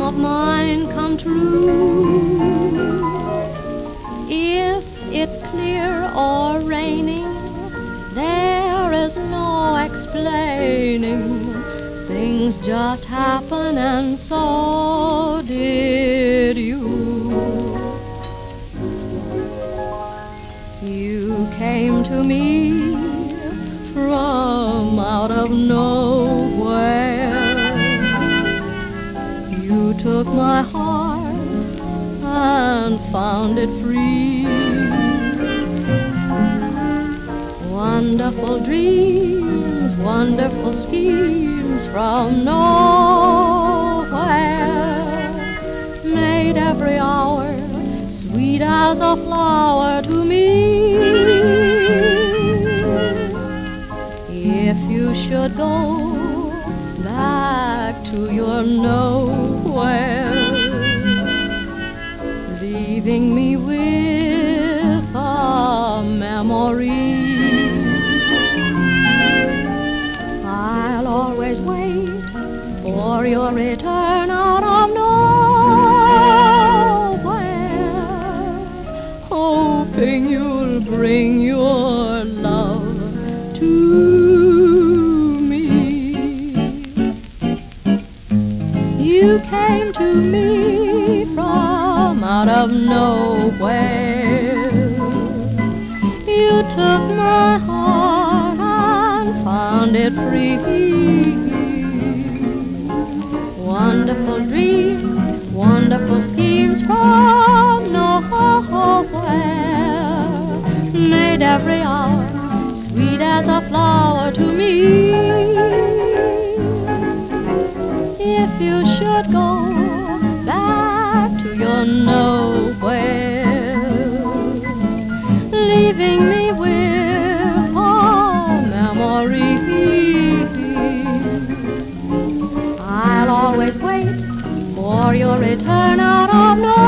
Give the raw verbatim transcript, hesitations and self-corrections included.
of mine come true. If it's clear or raining, there is no explaining. Things just happen, and so did you. You came to me from out of nowhere. You took my heart and found it free. Wonderful dreams, wonderful schemes from nowhere made every hour sweet as a flower to me. If you should go back to your nowhere, leaving me with a memory, I'll always wait for your return out of nowhere, hoping you'll bring your love to me. You came to me from out of nowhere. You took my heart and found it free. Wonderful dreams, wonderful schemes from nowhere made every hour sweet as a flower to me. If you should go back to your nowhere, leaving me with a memory, I'll always wait for your return out of nowhere.